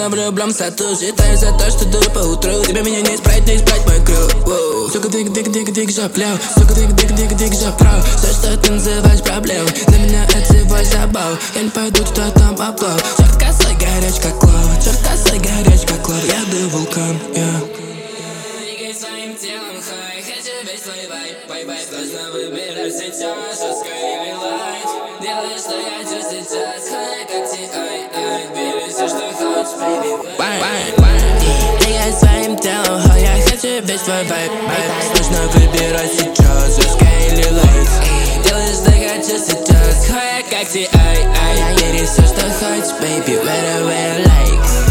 там влюблен в саду. Считаю за то, что иду по утру. Тебе меня не исправить мой круг. Сука, дик, жопляу. Сука, дик, жопрау. Все, что ты называешь проблемой, для меня это всего забав. Я не пойду туда, там поплав. Черт косой горяч как лава. Черт косой горяч как лава. Я до вулкан, Двигай своим телом, хай, хочу весь твой вайб. Сложно выбирать сейчас, жестко или лайт. Делай, что я хочу сейчас, хай, как ай. Бери все, что хочешь, baby. Двигай своим телом, хай, я хочу весь твой вайб. Сложно выбирать сейчас, жестко или лайт. Делай, что я хочу сейчас, хай, как ай. Бери все, что хочешь, baby, whatever you like.